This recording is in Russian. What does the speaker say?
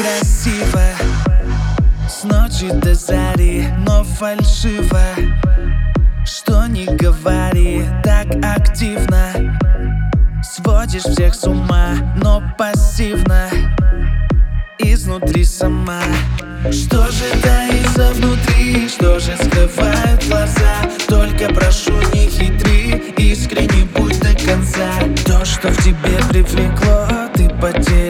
красиво, с ночи до зари, но фальшиво. Что ни говори, так активно, сводишь всех с ума, но пассивно, изнутри сама. Что же таится внутри, что же скрывают глаза? Только прошу, не хитри, искренне будь до конца. То, что в тебе привлекло, ты потерял.